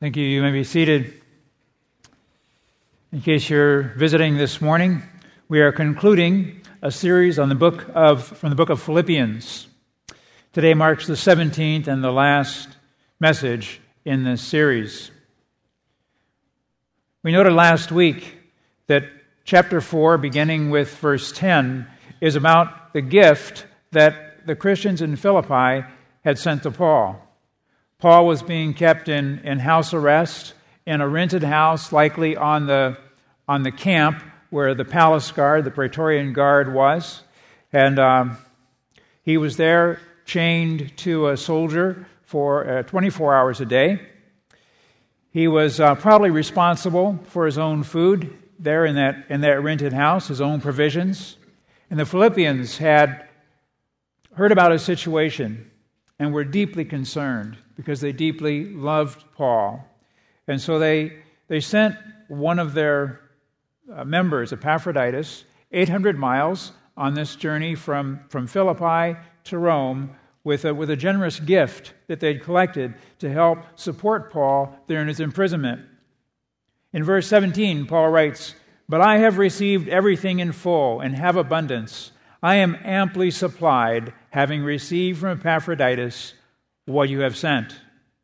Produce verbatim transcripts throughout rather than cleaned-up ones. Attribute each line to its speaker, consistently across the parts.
Speaker 1: Thank you. You may be seated. In case you're visiting this morning, we are concluding a series on the book of from the book of Philippians. Today marks the seventeenth and the last message in this series. We noted last week that chapter four, beginning with verse ten, is about the gift that the Christians in Philippi had sent to Paul. Paul was being kept in, in house arrest in a rented house, likely on the on the camp where the palace guard, the Praetorian Guard, was. And um, he was there chained to a soldier for uh, twenty-four hours a day. He was uh, probably responsible for his own food there in that in that rented house, his own provisions. And the Philippians had heard about his situation and were deeply concerned because they deeply loved Paul. And so they they sent one of their uh, members, Epaphroditus, eight hundred miles on this journey from, from Philippi to Rome with a, with a generous gift that they'd collected to help support Paul during his imprisonment. In verse seventeen, Paul writes, "But I have received everything in full and have abundance. I am amply supplied, having received from Epaphroditus what you have sent."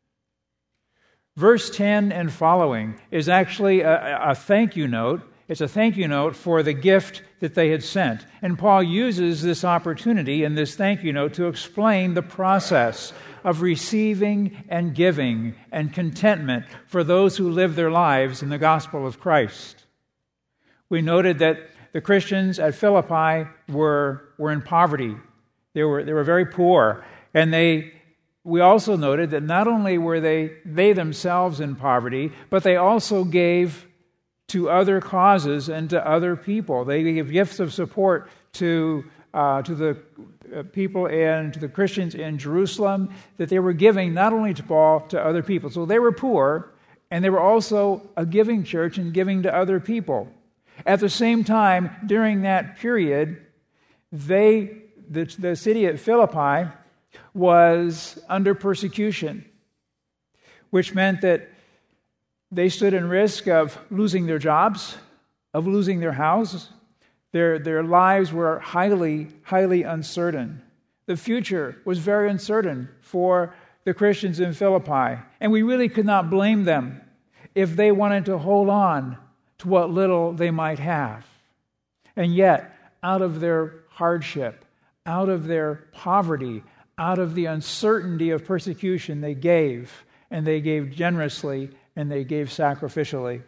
Speaker 1: Verse ten and following is actually a, a thank you note. It's a thank you note for the gift that they had sent. And Paul uses this opportunity in this thank you note to explain the process of receiving and giving and contentment for those who live their lives in the gospel of Christ. We noted that the Christians at Philippi were, were in poverty. They were, they were very poor. And they we also noted that not only were they, they themselves in poverty, but they also gave to other causes and to other people. They gave gifts of support to, uh, to the people and to the Christians in Jerusalem, that they were giving not only to Paul, to other people. So they were poor, and they were also a giving church and giving to other people. At the same time, during that period, they, the, the city at Philippi was under persecution, which meant that they stood in risk of losing their jobs, of losing their houses. Their, their lives were highly, highly uncertain. The future was very uncertain for the Christians in Philippi, and we really could not blame them if they wanted to hold on to what little they might have. And yet, out of their hardship, out of their poverty, out of the uncertainty of persecution, they gave, and they gave generously, and they gave sacrificially.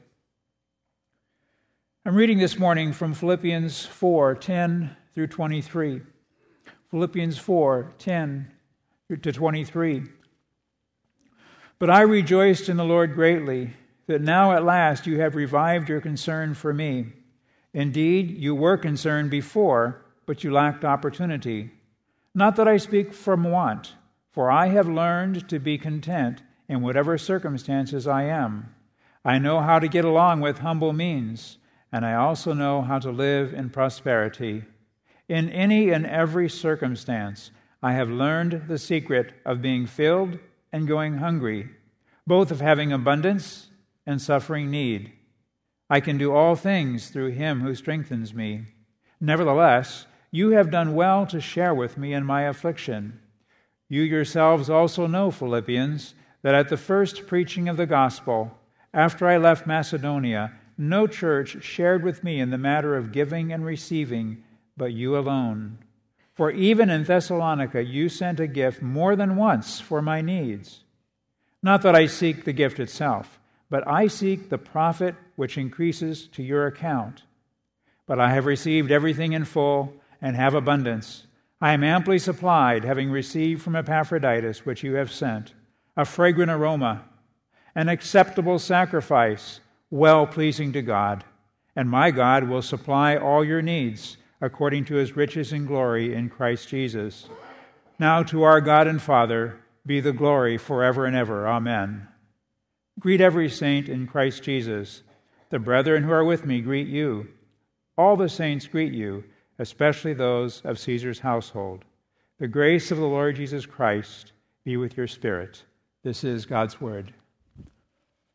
Speaker 1: I'm reading this morning from Philippians four, ten through twenty-three. Philippians four, ten to twenty-three. "But I rejoiced in the Lord greatly, that now at last you have revived your concern for me. Indeed, you were concerned before, but you lacked opportunity. Not that I speak from want, for I have learned to be content in whatever circumstances I am. I know how to get along with humble means, and I also know how to live in prosperity. In any and every circumstance, I have learned the secret of being filled and going hungry, both of having abundance and suffering need. I can do all things through him who strengthens me. Nevertheless, you have done well to share with me in my affliction. You yourselves also know, Philippians, that at the first preaching of the gospel, after I left Macedonia, no church shared with me in the matter of giving and receiving, but you alone. For even in Thessalonica you sent a gift more than once for my needs. Not that I seek the gift itself, but I seek the profit which increases to your account. But I have received everything in full, and have abundance. I am amply supplied, having received from Epaphroditus which you have sent, a fragrant aroma, an acceptable sacrifice, well-pleasing to God. And my God will supply all your needs, according to his riches and glory in Christ Jesus. Now to our God and Father be the glory forever and ever. Amen. Greet every saint in Christ Jesus. The brethren who are with me greet you. All the saints greet you, especially those of Caesar's household. The grace of the Lord Jesus Christ be with your spirit. This is God's word.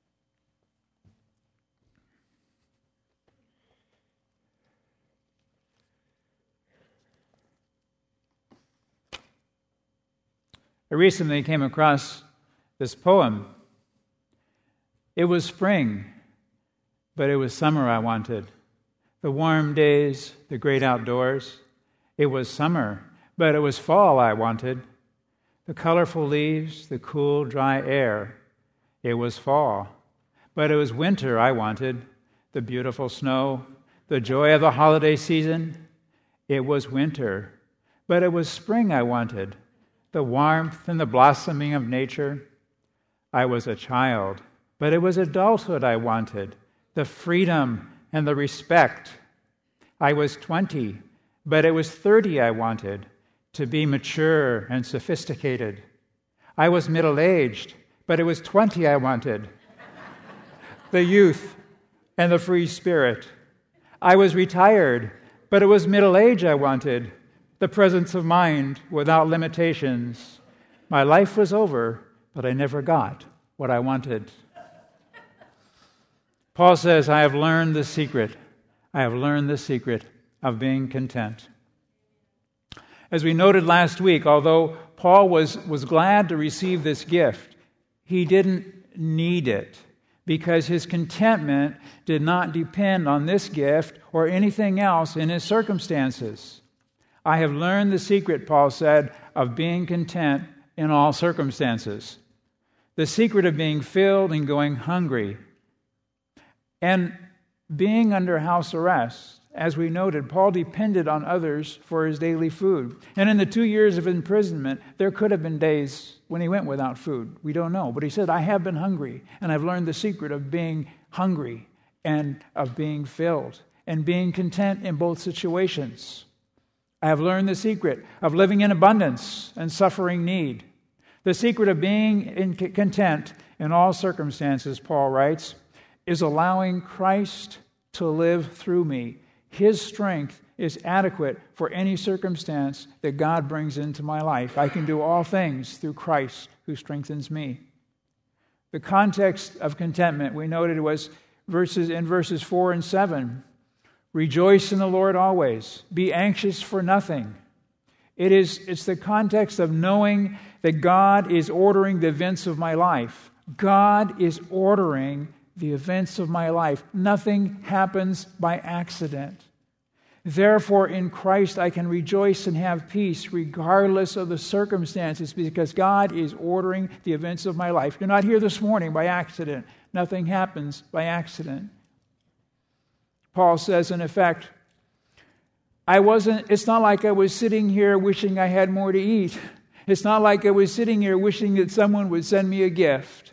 Speaker 1: I recently came across this poem. It was spring, but it was summer I wanted. The warm days, the great outdoors. It was summer, but it was fall I wanted. The colorful leaves, the cool, dry air. It was fall, but it was winter I wanted. The beautiful snow, the joy of the holiday season. It was winter, but it was spring I wanted. The warmth and the blossoming of nature. I was a child, but it was adulthood I wanted. The freedom and the respect. I was twenty, but it was thirty I wanted. To be mature and sophisticated. I was middle-aged, but it was twenty I wanted. The youth and the free spirit. I was retired, but it was middle age I wanted. The presence of mind without limitations. My life was over, but I never got what I wanted. Paul says, I have learned the secret. I have learned the secret of being content. As we noted last week, although Paul was, was glad to receive this gift, he didn't need it because his contentment did not depend on this gift or anything else in his circumstances. I have learned the secret, Paul said, of being content in all circumstances. The secret of being filled and going hungry. And being under house arrest. As we noted, Paul depended on others for his daily food. And in the two years of imprisonment, there could have been days when he went without food. We don't know. But he said, I have been hungry, and I've learned the secret of being hungry and of being filled and being content in both situations. I have learned the secret of living in abundance and suffering need. The secret of being in content in all circumstances, Paul writes, is allowing Christ to live through me. His strength is adequate for any circumstance that God brings into my life. I can do all things through Christ who strengthens me. The context of contentment we noted was verses in verses four and seven. Rejoice in the Lord always. Be anxious for nothing. It is, it's the context of knowing that God is ordering the events of my life. God is ordering the events of my life. Nothing happens by accident. Therefore, in Christ, I can rejoice and have peace regardless of the circumstances because God is ordering the events of my life. You're not here this morning by accident. Nothing happens by accident. Paul says, in effect, I wasn't, it's not like I was sitting here wishing I had more to eat. It's not like I was sitting here wishing that someone would send me a gift.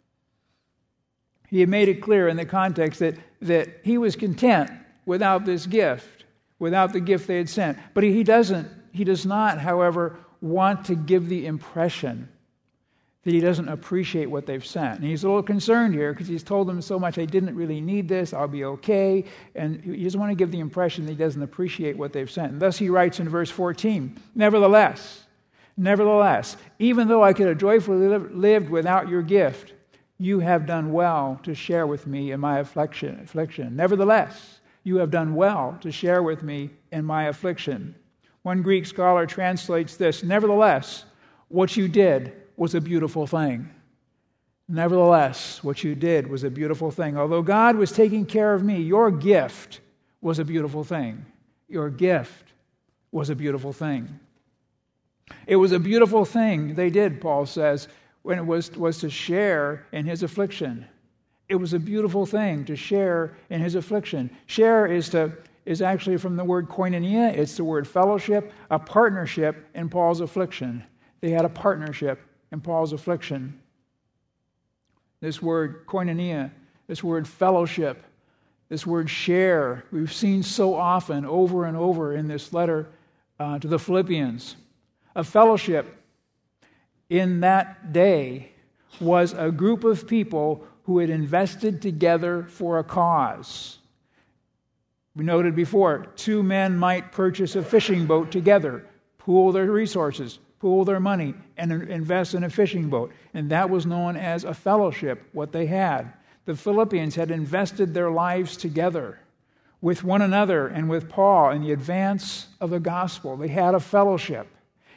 Speaker 1: He had made it clear in the context that, that he was content without this gift, without the gift they had sent. But he doesn't, he does not, however, want to give the impression that he doesn't appreciate what they've sent. And he's a little concerned here because he's told them so much, I didn't really need this, I'll be okay. And he doesn't want to give the impression that he doesn't appreciate what they've sent. And thus he writes in verse fourteen, Nevertheless, nevertheless, even though I could have joyfully lived without your gift, you have done well to share with me in my affliction. affliction. Nevertheless, you have done well to share with me in my affliction. One Greek scholar translates this, Nevertheless, what you did was a beautiful thing. Nevertheless, what you did was a beautiful thing. Although God was taking care of me, your gift was a beautiful thing. Your gift was a beautiful thing. It was a beautiful thing they did, Paul says, when it was, was to share in his affliction. It was a beautiful thing to share in his affliction. Share is to is actually from the word koinonia. It's the word fellowship, a partnership in Paul's affliction. They had a partnership in Paul's affliction. This word koinonia, this word fellowship, this word share, we've seen so often over and over in this letter uh, to the Philippians. A fellowship in that day was a group of people who had invested together for a cause. We noted before, two men might purchase a fishing boat together, pool their resources, pool their money, and invest in a fishing boat. And that was known as a fellowship, what they had. The Philippians had invested their lives together with one another and with Paul in the advance of the gospel. They had a fellowship.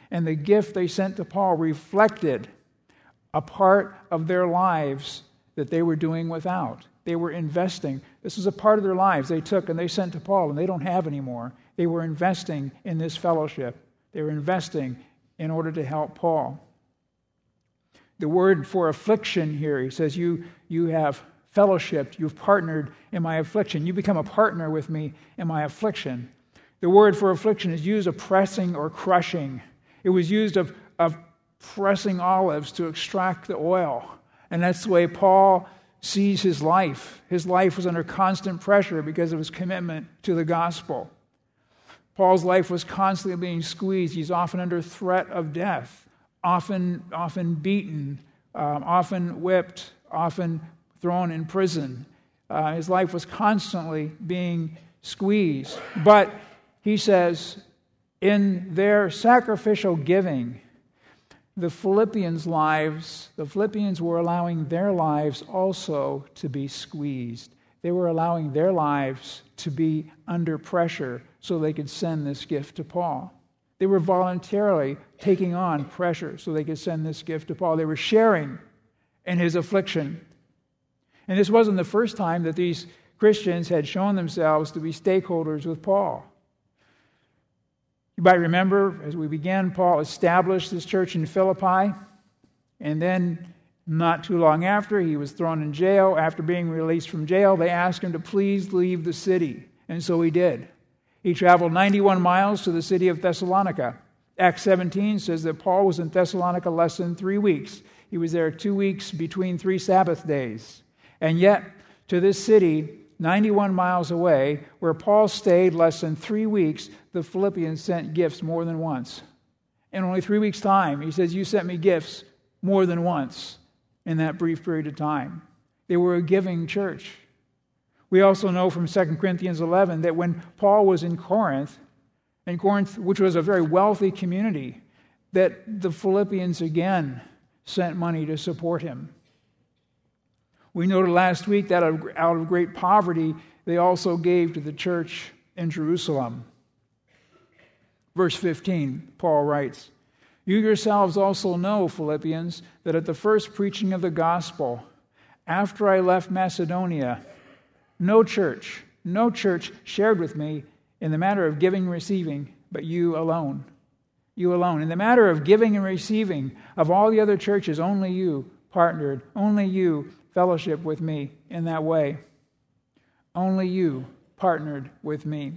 Speaker 1: And the gift they sent to Paul reflected a part of their lives that they were doing without. They were investing. This was a part of their lives they took and they sent to Paul, and they don't have anymore. They were investing in this fellowship. They were investing in order to help Paul. The word for affliction here, he says, you, you have fellowshiped, you've partnered in my affliction. You become a partner with me in my affliction. The word for affliction is used of pressing or crushing. It was used of, of pressing olives to extract the oil. And that's the way Paul sees his life. His life was under constant pressure because of his commitment to the gospel. Paul's life was constantly being squeezed. He's often under threat of death, often, often beaten, um, often whipped, often thrown in prison. Uh, his life was constantly being squeezed. But he says, in their sacrificial giving, the Philippians' lives, the Philippians were allowing their lives also to be squeezed. They were allowing their lives to be under pressure so they could send this gift to Paul. They were voluntarily taking on pressure so they could send this gift to Paul. They were sharing in his affliction. And this wasn't the first time that these Christians had shown themselves to be stakeholders with Paul. You might remember, as we began, Paul established this church in Philippi, and then not too long after, he was thrown in jail. After being released from jail, they asked him to please leave the city, and so he did. He traveled ninety-one miles to the city of Thessalonica. Acts seventeen says that Paul was in Thessalonica less than three weeks. He was there two weeks between three Sabbath days. And yet, to this city, ninety-one miles away, where Paul stayed less than three weeks, the Philippians sent gifts more than once. In only three weeks' time, he says, you sent me gifts more than once in that brief period of time. They were a giving church. We also know from Second Corinthians eleven that when Paul was in Corinth, in Corinth, which was a very wealthy community, that the Philippians again sent money to support him. We noted last week that out of great poverty, they also gave to the church in Jerusalem. Verse fifteen, Paul writes, you yourselves also know, Philippians, that at the first preaching of the gospel, after I left Macedonia, no church, no church shared with me in the matter of giving and receiving, but you alone. You alone. In the matter of giving and receiving, of all the other churches, only you partnered, only you fellowship with me in that way. Only you partnered with me.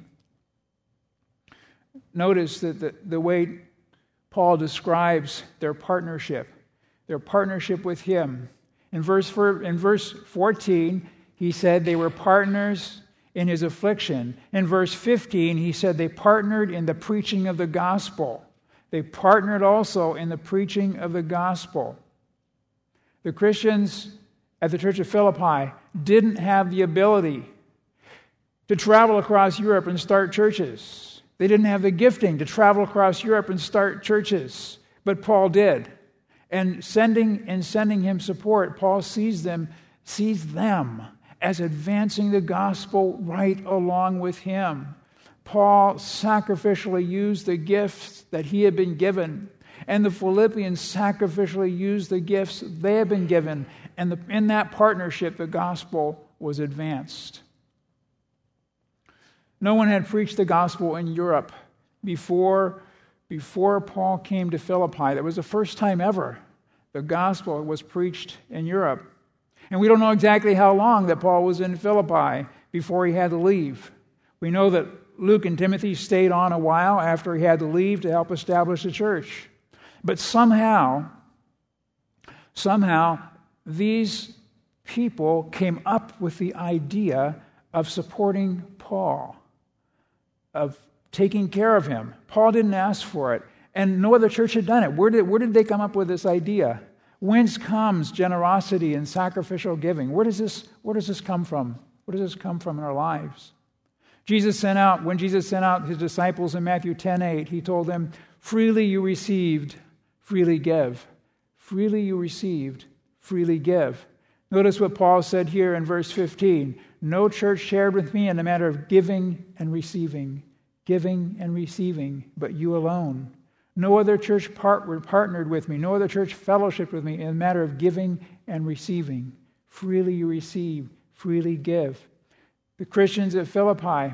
Speaker 1: Notice that the, the way Paul describes their partnership, their partnership with him. In verse, in verse fourteen, he said they were partners in his affliction. In verse fifteen, he said they partnered in the preaching of the gospel. They partnered also in the preaching of the gospel. The Christians at the Church of Philippi didn't have the ability to travel across Europe and start churches. They didn't have the gifting to travel across Europe and start churches, but Paul did. And sending and sending him support, Paul sees them, sees them as advancing the gospel right along with him. Paul sacrificially used the gifts that he had been given, and the Philippians sacrificially used the gifts they had been given. And the, in that partnership, the gospel was advanced. No one had preached the gospel in Europe before, before Paul came to Philippi. That was the first time ever the gospel was preached in Europe. And we don't know exactly how long that Paul was in Philippi before he had to leave. We know that Luke and Timothy stayed on a while after he had to leave to help establish the church. But somehow, somehow, these people came up with the idea of supporting Paul, of taking care of him. Paul didn't ask for it, and no other church had done it. Where did, where did they come up with this idea? Whence comes generosity and sacrificial giving? Where does this, where does this come from? Where does this come from in our lives? Jesus sent out, when Jesus sent out his disciples in Matthew ten eight, he told them, freely you received, freely give. Freely you received, freely give. Notice what Paul said here in verse fifteen. No church shared with me in the matter of giving and receiving. Giving and receiving, but you alone. No other church part- partnered with me. No other church fellowshiped with me in the matter of giving and receiving. Freely you receive, freely give. The Christians at Philippi,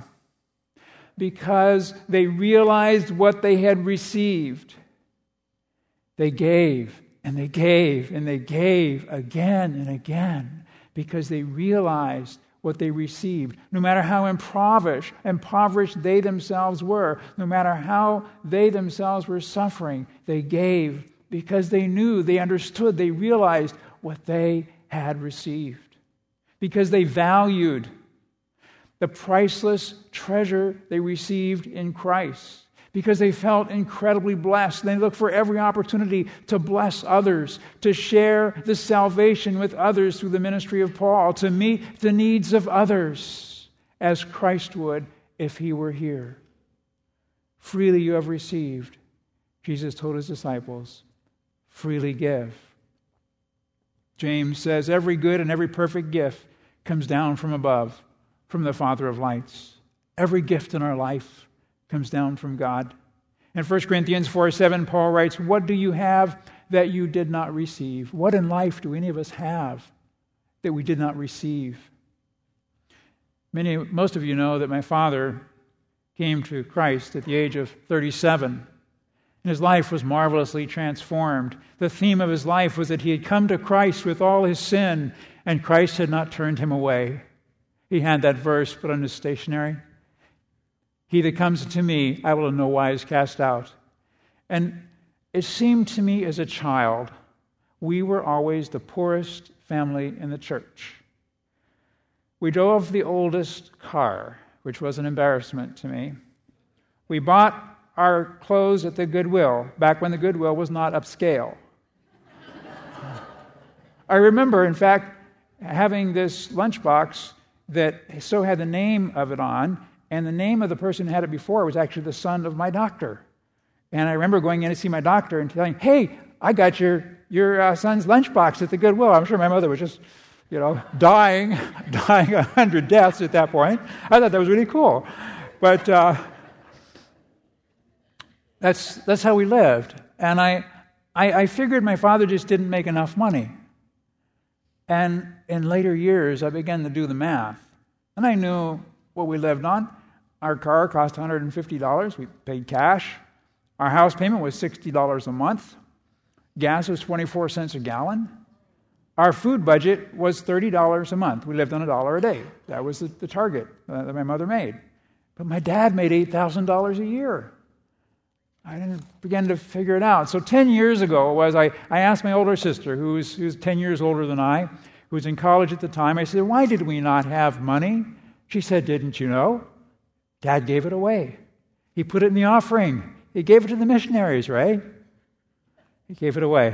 Speaker 1: because they realized what they had received, they gave and they gave and they gave again and again because they realized what they received. No matter how impoverished, impoverished they themselves were, no matter how they themselves were suffering, they gave because they knew, they understood, they realized what they had received. Because they valued the priceless treasure they received in Christ. Because they felt incredibly blessed. They looked for every opportunity to bless others, to share the salvation with others through the ministry of Paul, to meet the needs of others as Christ would if he were here. Freely you have received, Jesus told his disciples, freely give. James says, every good and every perfect gift comes down from above, from the Father of lights. Every gift in our life comes down from God. In First Corinthians four seven, Paul writes, what do you have that you did not receive? What in life do any of us have that we did not receive? Many, most of you know that my father came to Christ at the age of thirty-seven. And his life was marvelously transformed. The theme of his life was that he had come to Christ with all his sin, and Christ had not turned him away. He had that verse put on his stationery. He that comes to me, I will in no wise cast out. And it seemed to me as a child, we were always the poorest family in the church. We drove the oldest car, which was an embarrassment to me. We bought our clothes at the Goodwill, back when the Goodwill was not upscale. I remember, in fact, having this lunchbox that so had the name of it on, and the name of the person who had it before was actually the son of my doctor. And I remember going in to see my doctor and telling, hey, I got your your uh, son's lunchbox at the Goodwill. I'm sure my mother was just, you know, dying, dying a hundred deaths at that point. I thought that was really cool. But uh, that's that's how we lived. And I, I I figured my father just didn't make enough money. And in later years, I began to do the math. And I knew what we lived on. Our car cost one hundred fifty dollars. We paid cash. Our house payment was sixty dollars a month. Gas was twenty-four cents a gallon. Our food budget was thirty dollars a month. We lived on a dollar a day. That was the, the target uh, that my mother made. But my dad made eight thousand dollars a year. I didn't begin to figure it out. So ten years ago was I, I asked my older sister, who was, who was ten years older than I, who was in college at the time, I said, why did we not have money? She said, didn't you know? Dad gave it away. He put it in the offering. He gave it to the missionaries, right? He gave it away.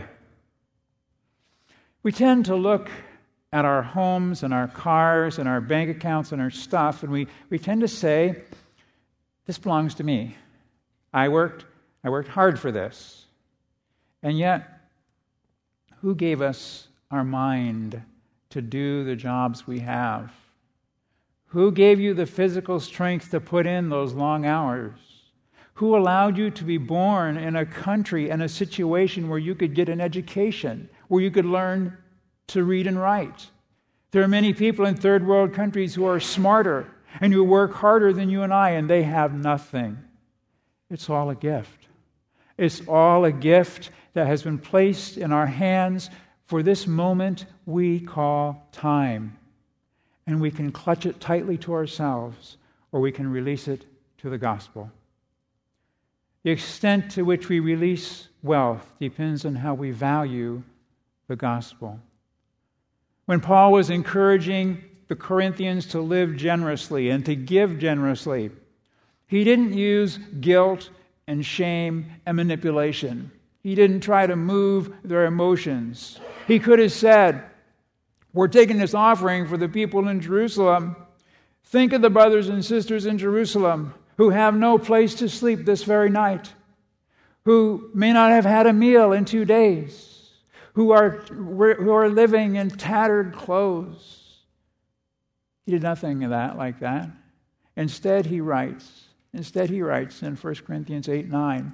Speaker 1: We tend to look at our homes and our cars and our bank accounts and our stuff, and we, we tend to say, this belongs to me. I worked, I worked hard for this. And yet, who gave us our mind to do the jobs we have? Who gave you the physical strength to put in those long hours? Who allowed you to be born in a country and a situation where you could get an education, where you could learn to read and write? There are many people in third world countries who are smarter and who work harder than you and I, and they have nothing. It's all a gift. It's all a gift that has been placed in our hands for this moment we call time. And we can clutch it tightly to ourselves, or we can release it to the gospel. The extent to which we release wealth depends on how we value the gospel. When Paul was encouraging the Corinthians to live generously and to give generously, he didn't use guilt and shame and manipulation. He didn't try to move their emotions. He could have said, we're taking this offering for the people in Jerusalem. Think of the brothers and sisters in Jerusalem who have no place to sleep this very night, who may not have had a meal in two days, who are, who are living in tattered clothes. He did nothing of that like that. Instead, he writes, instead he writes in First Corinthians eight nine,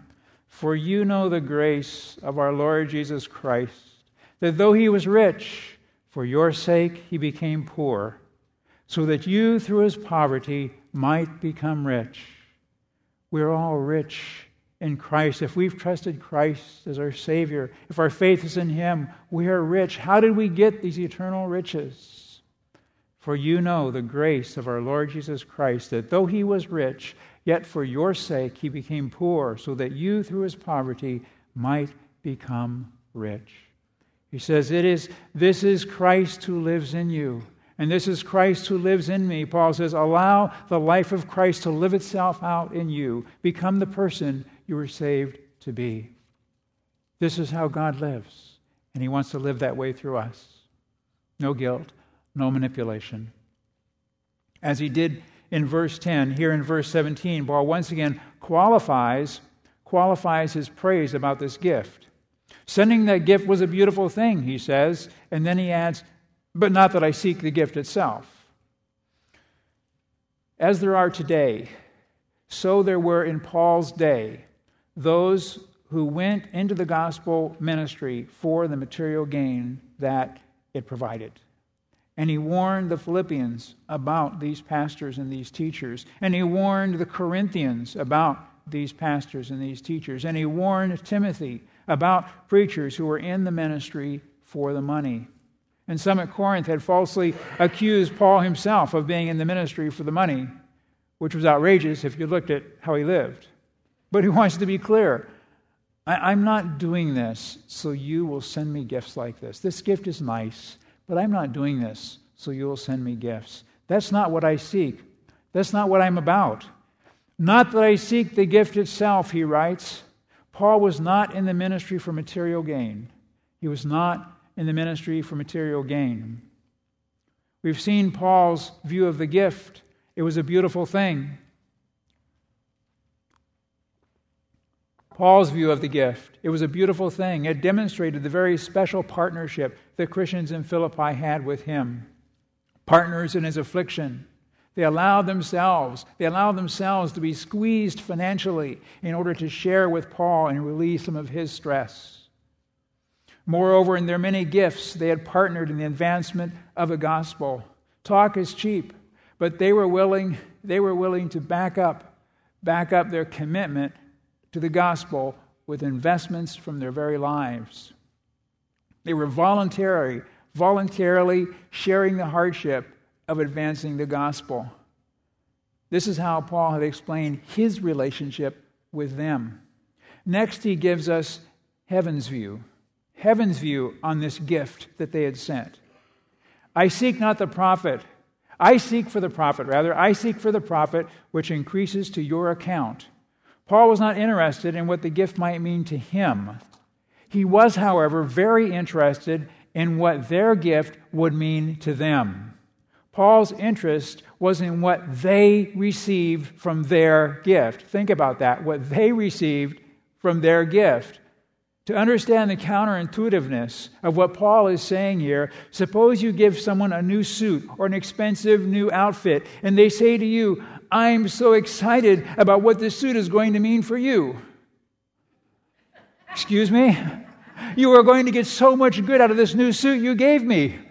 Speaker 1: For you know the grace of our Lord Jesus Christ, that though he was rich, for your sake he became poor, so that you through his poverty might become rich. We're all rich in Christ. If we've trusted Christ as our Savior, if our faith is in him, we are rich. How did we get these eternal riches? For you know the grace of our Lord Jesus Christ, that though he was rich, yet for your sake he became poor, so that you through his poverty might become rich. He says, "It is this is Christ who lives in you, and this is Christ who lives in me." Paul says, allow the life of Christ to live itself out in you. Become the person you were saved to be. This is how God lives, and he wants to live that way through us. No guilt, no manipulation. As he did in verse ten, here in verse seventeen, Paul once again qualifies, qualifies his praise about this gift. Sending that gift was a beautiful thing, he says, and then he adds, but not that I seek the gift itself. As there are today, so there were in Paul's day those who went into the gospel ministry for the material gain that it provided. And he warned the Philippians about these pastors and these teachers. And he warned the Corinthians about these pastors and these teachers. And he warned Timothy about preachers who were in the ministry for the money. And some at Corinth had falsely accused Paul himself of being in the ministry for the money, which was outrageous if you looked at how he lived. But he wants to be clear. I, I'm not doing this so you will send me gifts like this. This gift is nice, but I'm not doing this so you will send me gifts. That's not what I seek. That's not what I'm about. Not that I seek the gift itself, he writes. Paul was not in the ministry for material gain. He was not in the ministry for material gain. We've seen Paul's view of the gift. It was a beautiful thing. Paul's view of the gift. It was a beautiful thing. It demonstrated the very special partnership that Christians in Philippi had with him. Partners in his affliction. They allowed themselves, they allowed themselves to be squeezed financially in order to share with Paul and relieve some of his stress. Moreover, in their many gifts, they had partnered in the advancement of the gospel. Talk is cheap, but they were willing, they were willing to back up, back up their commitment to the gospel with investments from their very lives. They were voluntary, voluntarily sharing the hardship of advancing the gospel. This is how Paul had explained his relationship with them. Next, he gives us heaven's view. Heaven's view on this gift that they had sent. I seek not the profit. I seek for the profit, rather. I seek for the profit which increases to your account. Paul was not interested in what the gift might mean to him. He was, however, very interested in what their gift would mean to them. Paul's interest was in what they received from their gift. Think about that, what they received from their gift. To understand the counterintuitiveness of what Paul is saying here, suppose you give someone a new suit or an expensive new outfit, and they say to you, I'm so excited about what this suit is going to mean for you. Excuse me? You are going to get so much good out of this new suit you gave me.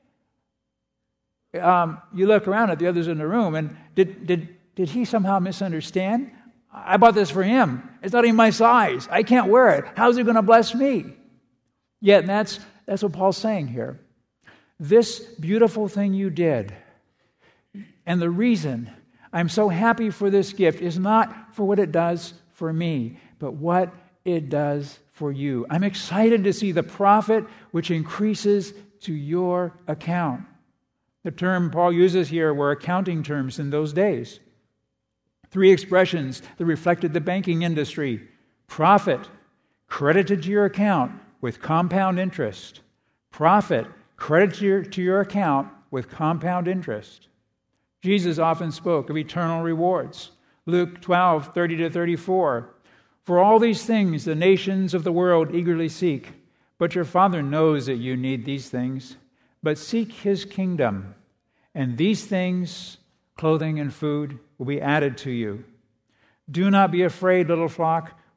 Speaker 1: Um, you look around at the others in the room, and did, did, did he somehow misunderstand? I bought this for him. It's not even my size. I can't wear it. How's it going to bless me? Yet that's, that's what Paul's saying here. This beautiful thing you did, and the reason I'm so happy for this gift is not for what it does for me, but what it does for you. I'm excited to see the profit which increases to your account. The term Paul uses here were accounting terms in those days. Three expressions that reflected the banking industry. Profit, credited to your account with compound interest. Profit, credited to your, to your account with compound interest. Jesus often spoke of eternal rewards. Luke twelve, thirty to thirty-four. For all these things the nations of the world eagerly seek, but your Father knows that you need these things. But seek His kingdom, and these things, clothing and food, will be added to you. Do not be afraid, little flock,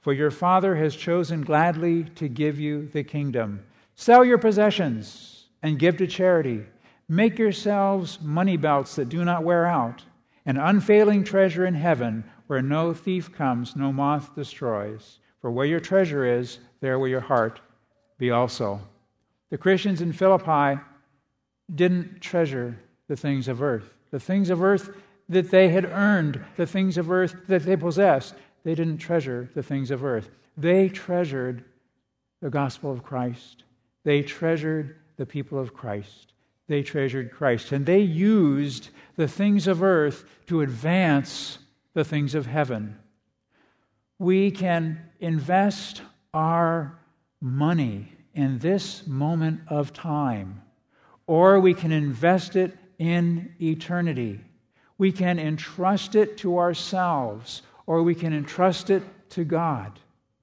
Speaker 1: for your Father has chosen gladly to give you the kingdom. Sell your possessions and give to charity. Make yourselves money belts that do not wear out, an unfailing treasure in heaven where no thief comes, no moth destroys. For where your treasure is, there will your heart be also. The Christians in Philippi didn't treasure the things of earth. The things of earth that they had earned, the things of earth that they possessed, they didn't treasure the things of earth. They treasured the gospel of Christ. They treasured the people of Christ. They treasured Christ. And they used the things of earth to advance the things of heaven. We can invest our money in this moment of time, or we can invest it in eternity. We can entrust it to ourselves, or we can entrust it to God.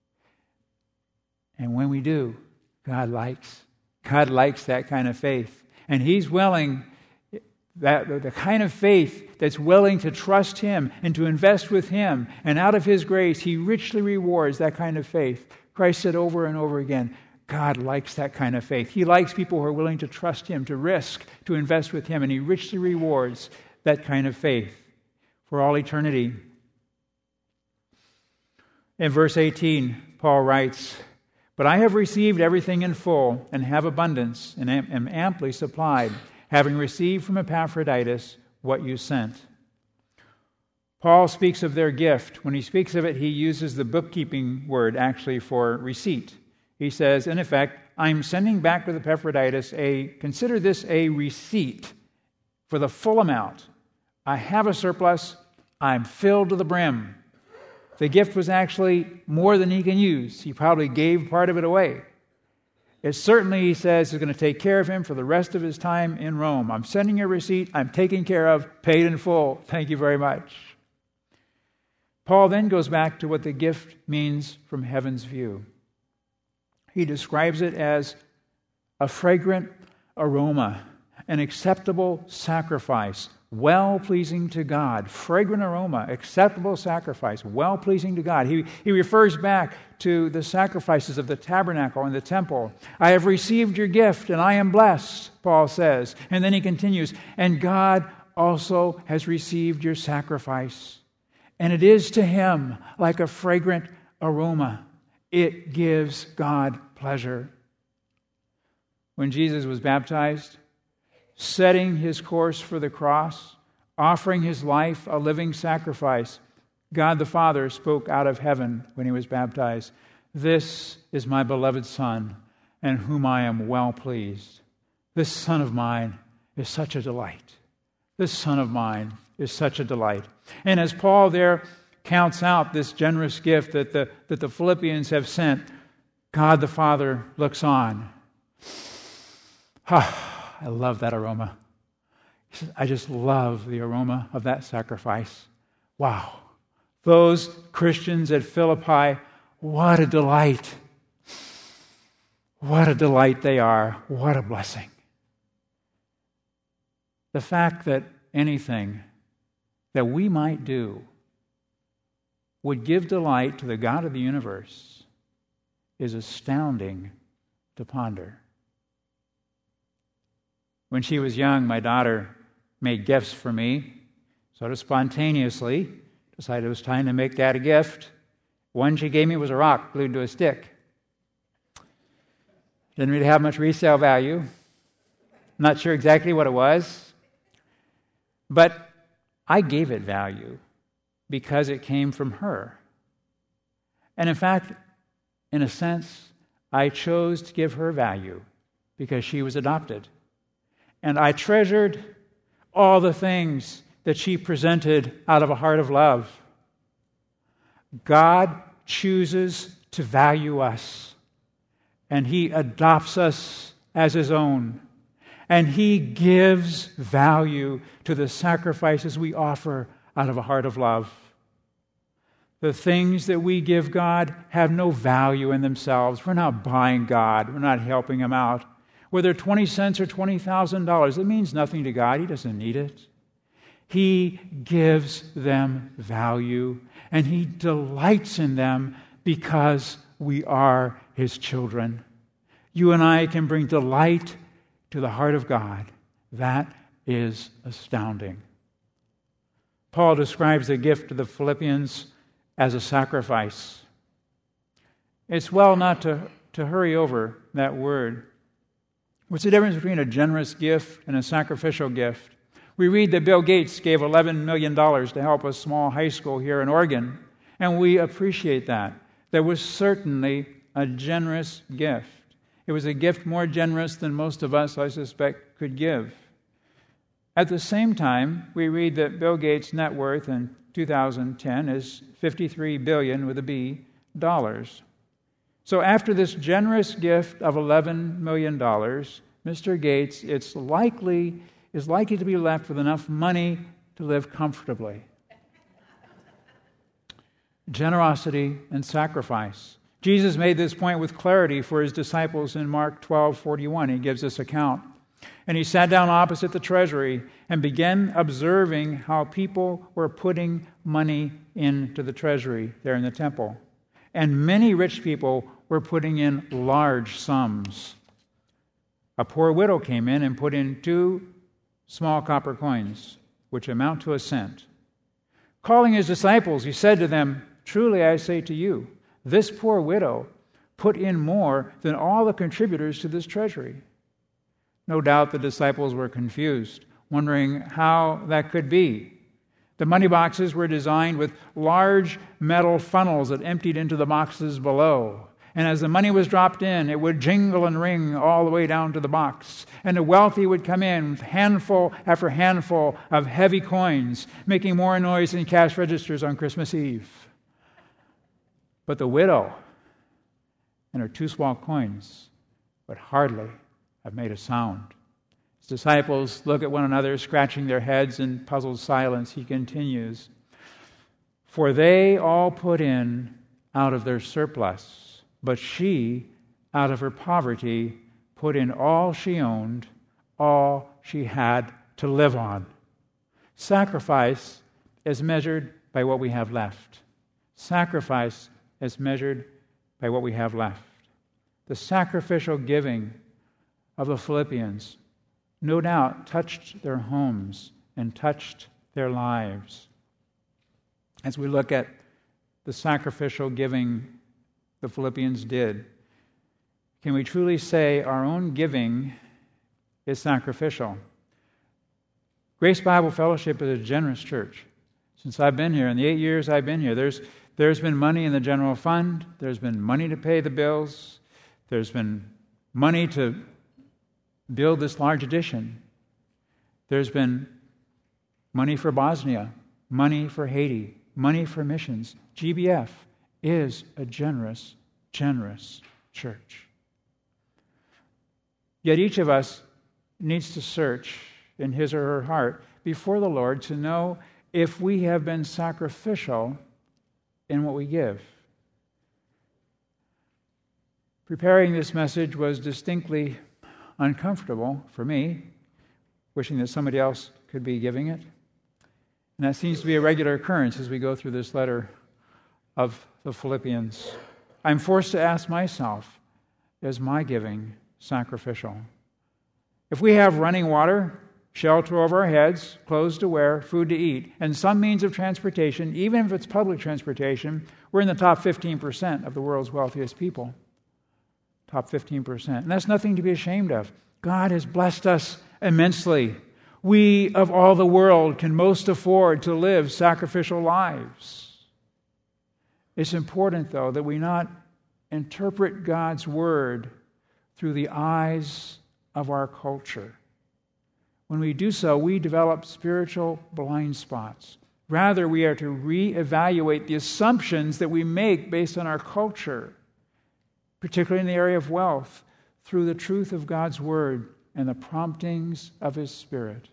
Speaker 1: And when we do, God likes. God likes that kind of faith. And He's willing, that the kind of faith that's willing to trust Him and to invest with Him. And out of His grace, He richly rewards that kind of faith. Christ said over and over again, God likes that kind of faith. He likes people who are willing to trust Him, to risk, to invest with Him. And He richly rewards that kind of faith for all eternity. In verse eighteen, Paul writes, but I have received everything in full and have abundance and am amply supplied, having received from Epaphroditus what you sent. Paul speaks of their gift. When he speaks of it, he uses the bookkeeping word actually for receipt. He says, in effect, I'm sending back with Epaphroditus a, consider this a receipt for the full amount. I have a surplus. I'm filled to the brim. The gift was actually more than he can use. He probably gave part of it away. It certainly, he says, is going to take care of him for the rest of his time in Rome. I'm sending you a receipt. I'm taken care of, paid in full. Thank you very much. Paul then goes back to what the gift means from heaven's view. He describes it as a fragrant aroma, an acceptable sacrifice, well-pleasing to God. Fragrant aroma, acceptable sacrifice, well-pleasing to God. He, he refers back to the sacrifices of the tabernacle and the temple. I have received your gift and I am blessed, Paul says. And then he continues, and God also has received your sacrifice. And it is to Him like a fragrant aroma. It gives God pleasure. When Jesus was baptized, setting His course for the cross, offering His life a living sacrifice, God the Father spoke out of heaven when He was baptized, this is my beloved Son, in whom I am well pleased. This Son of mine is such a delight. This Son of mine is such a delight. And as Paul there counts out this generous gift that the, that the Philippians have sent, God the Father looks on. Ah, I love that aroma. He says, I just love the aroma of that sacrifice. Wow. Those Christians at Philippi, what a delight. What a delight they are. What a blessing. The fact that anything that we might do would give delight to the God of the universe is astounding to ponder. When she was young, my daughter made gifts for me, sort of spontaneously. Decided it was time to make Dad a gift. One she gave me was a rock glued to a stick. Didn't really have much resale value. Not sure exactly what it was. But I gave it value because it came from her. And in fact, in a sense, I chose to give her value because she was adopted. And I treasured all the things that she presented out of a heart of love. God chooses to value us, and He adopts us as His own. And He gives value to the sacrifices we offer out of a heart of love. The things that we give God have no value in themselves. We're not buying God. We're not helping Him out. Whether twenty cents or twenty thousand dollars, it means nothing to God. He doesn't need it. He gives them value, and He delights in them because we are His children. You and I can bring delight to the heart of God. That is astounding. Paul describes the gift to the Philippians as a sacrifice. It's well not to, to hurry over that word. What's the difference between a generous gift and a sacrificial gift? We read that Bill Gates gave eleven million dollars to help a small high school here in Oregon, and we appreciate that. That was certainly a generous gift. It was a gift more generous than most of us, I suspect, could give. At the same time, we read that Bill Gates' net worth in two thousand ten is fifty-three billion dollars with a B dollars. So after this generous gift of eleven million dollars, Mister Gates it's likely is likely to be left with enough money to live comfortably. Generosity and sacrifice. Jesus made this point with clarity for His disciples in Mark twelve forty-one. He gives this account. And He sat down opposite the treasury and began observing how people were putting money into the treasury there in the temple. And many rich people were putting in large sums. A poor widow came in and put in two small copper coins, which amount to a cent. Calling His disciples, He said to them, "Truly I say to you, this poor widow put in more than all the contributors to this treasury." No doubt the disciples were confused, wondering how that could be. The money boxes were designed with large metal funnels that emptied into the boxes below. And as the money was dropped in, it would jingle and ring all the way down to the box. And the wealthy would come in with handful after handful of heavy coins, making more noise than cash registers on Christmas Eve. But the widow and her two small coins would hardly have made a sound. His disciples look at one another, scratching their heads in puzzled silence. He continues, "For they all put in out of their surplus, but she, out of her poverty, put in all she owned, all she had to live on." Sacrifice is measured by what we have left. Sacrifice is measured by what we have left. The sacrificial giving of the Philippians no doubt touched their homes and touched their lives. As we look at the sacrificial giving the Philippians did, can we truly say our own giving is sacrificial? Grace Bible Fellowship is a generous church. Since I've been here, in the eight years I've been here, there's there's been money in the general fund, there's been money to pay the bills, there's been money to build this large addition. There's been money for Bosnia, money for Haiti, money for missions. G B F is a generous, generous church. Yet each of us needs to search in his or her heart before the Lord to know if we have been sacrificial in what we give. Preparing this message was distinctly uncomfortable for me, wishing that somebody else could be giving it. And that seems to be a regular occurrence as we go through this letter of the Philippians. I'm forced to ask myself, is my giving sacrificial? If we have running water, shelter over our heads, clothes to wear, food to eat, and some means of transportation, even if it's public transportation, we're in the top fifteen percent of the world's wealthiest people. Top fifteen percent. And that's nothing to be ashamed of. God has blessed us immensely. We, of all the world, can most afford to live sacrificial lives. It's important, though, that we not interpret God's word through the eyes of our culture. When we do so, we develop spiritual blind spots. Rather, we are to reevaluate the assumptions that we make based on our culture, particularly in the area of wealth, through the truth of God's word and the promptings of His Spirit.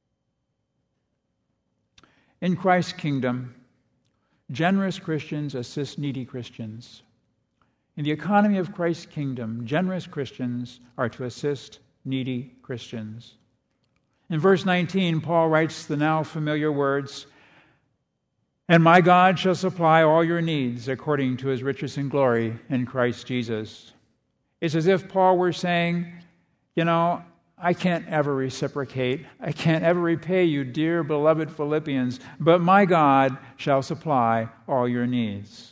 Speaker 1: In Christ's kingdom, generous Christians assist needy Christians. In the economy of Christ's kingdom, generous Christians are to assist needy Christians. In verse nineteen, Paul writes the now familiar words, And my God shall supply all your needs according to his riches and glory in Christ Jesus. It's as if Paul were saying, you know, I can't ever reciprocate. I can't ever repay you, dear beloved Philippians, but my God shall supply all your needs.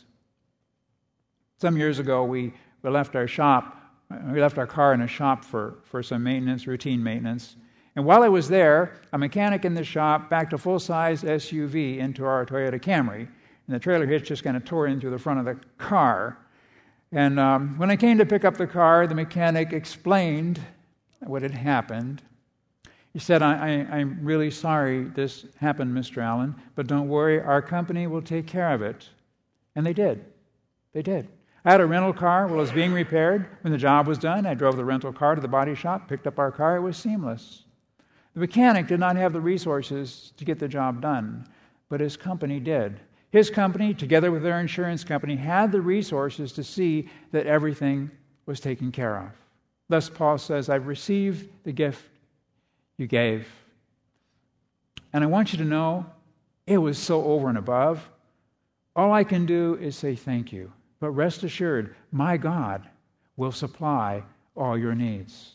Speaker 1: Some years ago, we, we left our shop, we left our car in a shop for, for some maintenance, routine maintenance. And while I was there, a mechanic in the shop backed a full-size S U V into our Toyota Camry, and the trailer hitch just kind of tore in through the front of the car. And um, when I came to pick up the car, the mechanic explained what had happened. He said, I, I, I'm really sorry this happened, Mister Allen, but don't worry, our company will take care of it. And they did. They did. I had a rental car while it was being repaired. When the job was done, I drove the rental car to the body shop, picked up our car. It was seamless. The mechanic did not have the resources to get the job done, but his company did. His company, together with their insurance company, had the resources to see that everything was taken care of. Thus, Paul says, I've received the gift you gave. And I want you to know, it was so over and above. All I can do is say thank you. But rest assured, my God will supply all your needs.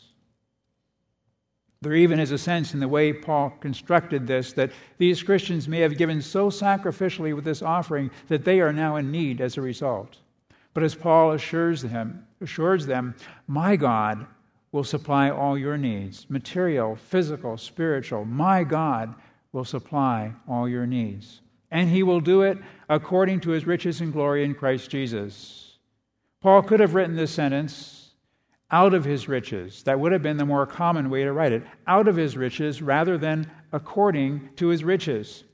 Speaker 1: There even is a sense in the way Paul constructed this that these Christians may have given so sacrificially with this offering that they are now in need as a result. But as Paul assures them, assures them, my God will supply all your needs, material, physical, spiritual. My God will supply all your needs. And he will do it according to his riches and glory in Christ Jesus. Paul could have written this sentence, out of his riches. That would have been the more common way to write it. Out of his riches rather than according to his riches.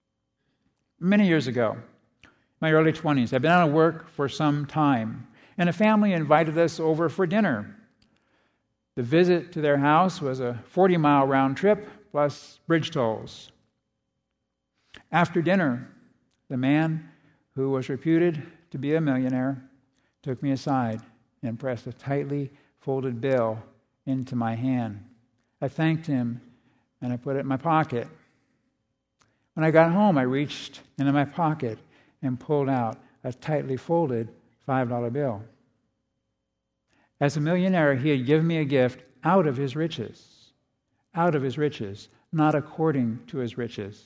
Speaker 1: Many years ago, my early twenties, I'd been out of work for some time, and a family invited us over for dinner. The visit to their house was a forty-mile round trip plus bridge tolls. After dinner, the man who was reputed to be a millionaire took me aside and pressed a tightly folded bill into my hand. I thanked him, and I put it in my pocket. When I got home, I reached into my pocket and pulled out a tightly folded five dollar bill. As a millionaire, he had given me a gift out of his riches. Out of his riches, not according to his riches.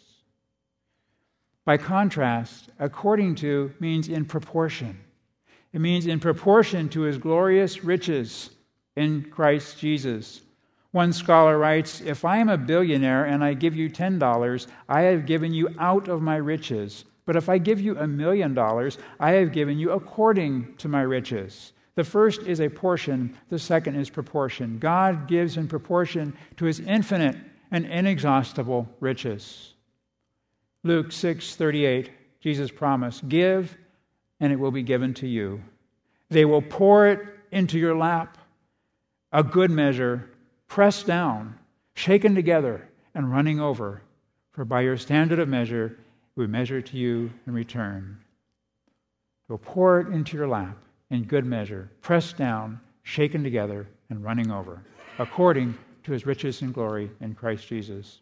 Speaker 1: By contrast, according to means in proportion. It means in proportion to his glorious riches in Christ Jesus. One scholar writes, if I am a billionaire and I give you ten dollars, I have given you out of my riches. But if I give you a million dollars, I have given you according to my riches. The first is a portion, the second is proportion. God gives in proportion to his infinite and inexhaustible riches. Luke six thirty-eight, Jesus promised, give, and it will be given to you. They will pour it into your lap, a good measure, pressed down, shaken together, and running over. For by your standard of measure, we measure to you in return. We'll pour it into your lap in good measure, pressed down, shaken together, and running over, according to his riches and glory in Christ Jesus.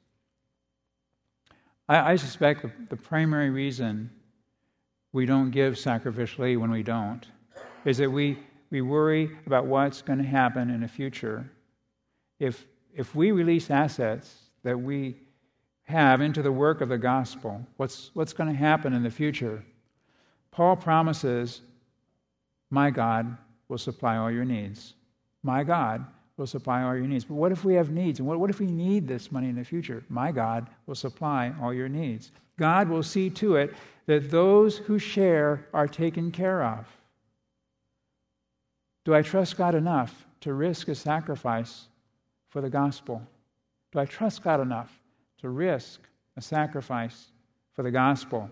Speaker 1: I, I suspect the, the primary reason we don't give sacrificially when we don't is that we, we worry about what's going to happen in the future. If, if we release assets that we have into the work of the gospel, what's, what's going to happen in the future? Paul promises, my God will supply all your needs. My God will supply all your needs. But what if we have needs? And what, what if we need this money in the future? My God will supply all your needs. God will see to it that those who share are taken care of. Do I trust God enough to risk a sacrifice for the gospel? Do I trust God enough to risk a sacrifice for the gospel?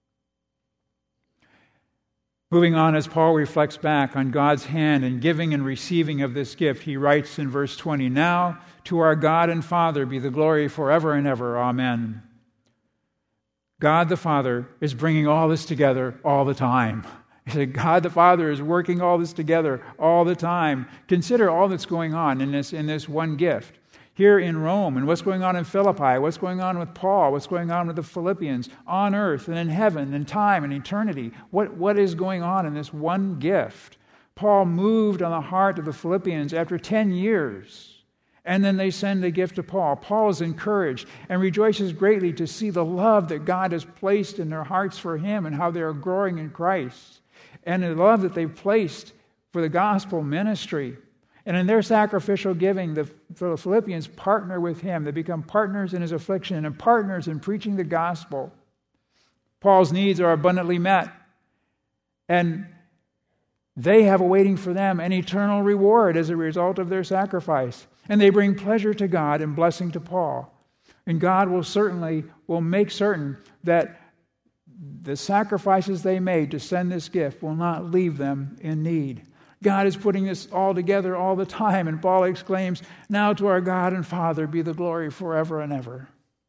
Speaker 1: Moving on, as Paul reflects back on God's hand in giving and receiving of this gift, he writes in verse twenty, now to our God and Father be the glory forever and ever. Amen. God the Father is bringing all this together all the time. He said, God the Father is working all this together all the time. Consider all that's going on in this, in this one gift. here in Rome, and what's going on in Philippi, what's going on with Paul, what's going on with the Philippians, on earth and in heaven, in time and eternity. What, what is going on in this one gift? Paul moved on the heart of the Philippians after ten years, and then they send a gift to Paul. Paul is encouraged and rejoices greatly to see the love that God has placed in their hearts for him and how they are growing in Christ, and the love that they've placed for the gospel ministry. And in their sacrificial giving, the Philippians partner with him. They become partners in his affliction and partners in preaching the gospel. Paul's needs are abundantly met, and they have awaiting for them an eternal reward as a result of their sacrifice. And they bring pleasure to God and blessing to Paul. And God will certainly will make certain that the sacrifices they made to send this gift will not leave them in need. God is putting this all together all the time, and Paul exclaims, "Now to our God and Father be the glory forever and ever."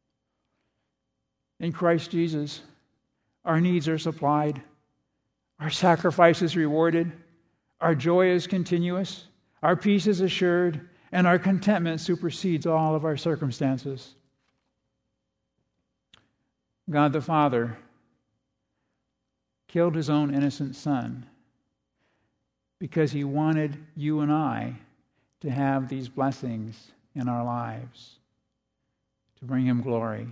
Speaker 1: In Christ Jesus, our needs are supplied, our sacrifice is rewarded, our joy is continuous, our peace is assured, and our contentment supersedes all of our circumstances. God the Father killed his own innocent Son because he wanted you and I to have these blessings in our lives, to bring him glory.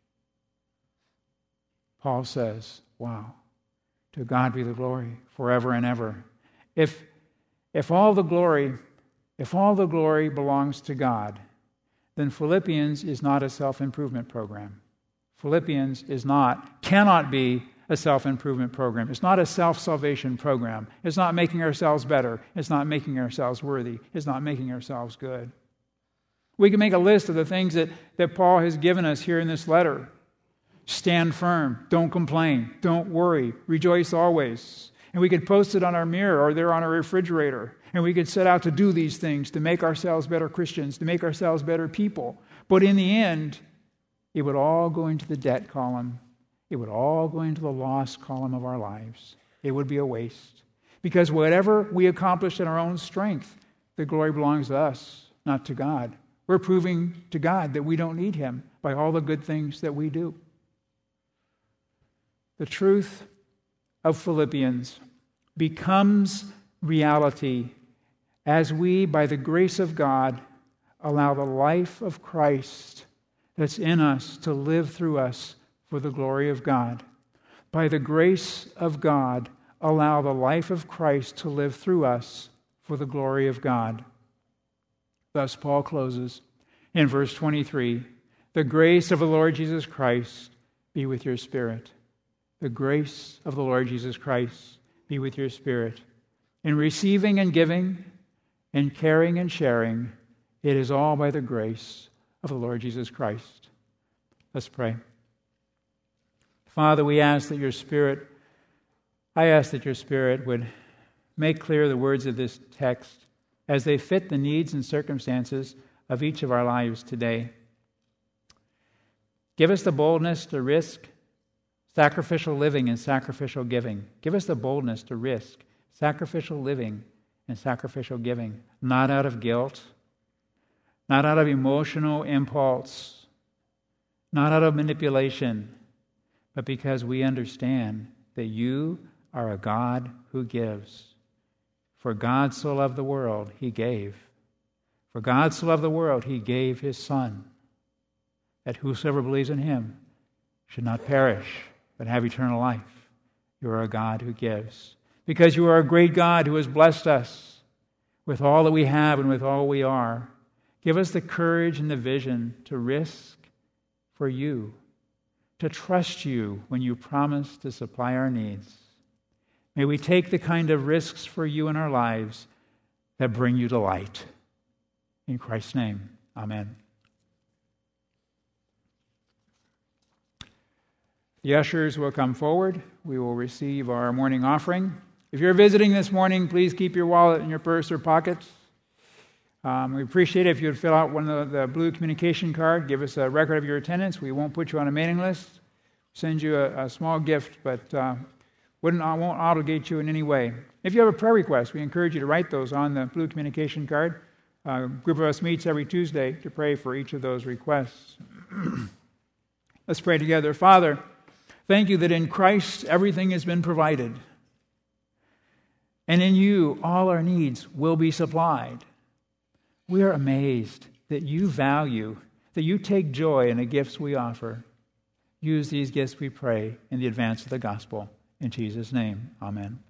Speaker 1: Paul says, wow, to God be the glory forever and ever. If, if all the glory, if all the glory belongs to God, then Philippians is not a self-improvement program. Philippians is not, cannot be a self-improvement program. It's not a self-salvation program. It's not making ourselves better. It's not making ourselves worthy. It's not making ourselves good. We can make a list of the things that, that Paul has given us here in this letter. Stand firm. Don't complain. Don't worry. Rejoice always. And we could post it on our mirror or there on our refrigerator. And we could set out to do these things to make ourselves better Christians, to make ourselves better people. But in the end, it would all go into the debt column. It would all go into the loss column of our lives. It would be a waste. Because whatever we accomplish in our own strength, the glory belongs to us, not to God. We're proving to God that we don't need him by all the good things that we do. The truth of Philippians becomes reality as we, by the grace of God, allow the life of Christ that's in us to live through us for the glory of God. By the grace of God, allow the life of Christ to live through us for the glory of God. Thus, Paul closes in verse twenty-three, "The grace of the Lord Jesus Christ be with your spirit." The grace of the Lord Jesus Christ be with your spirit. In receiving and giving, in caring and sharing, it is all by the grace of the Lord Jesus Christ. Let's pray. Father, we ask that your Spirit, I ask that your Spirit would make clear the words of this text as they fit the needs and circumstances of each of our lives today. Give us the boldness to risk sacrificial living and sacrificial giving. Give us the boldness to risk sacrificial living and sacrificial giving, not out of guilt, not out of emotional impulse, not out of manipulation, but because we understand that you are a God who gives. For God so loved the world, he gave. For God so loved the world, he gave his Son, that whosoever believes in him should not perish, but have eternal life. You are a God who gives. Because you are a great God who has blessed us with all that we have and with all we are. Give us the courage and the vision to risk for you, to trust you when you promise to supply our needs. May we take the kind of risks for you in our lives that bring you delight. In Christ's name, amen. The ushers will come forward. We will receive our morning offering. If you're visiting this morning, please keep your wallet in your purse or pocket. Um, we appreciate it if you would fill out one of the, the blue communication card. Give us a record of your attendance. We won't put you on a mailing list. Send you a, a small gift, but uh, wouldn't I won't obligate you in any way. If you have a prayer request, we encourage you to write those on the blue communication card. A group of us meets every Tuesday to pray for each of those requests. Let's pray together. Father, thank you that in Christ everything has been provided. And in you all our needs will be supplied. We are amazed that you value, that you take joy in the gifts we offer. Use these gifts, we pray, in the advance of the gospel. In Jesus' name, amen.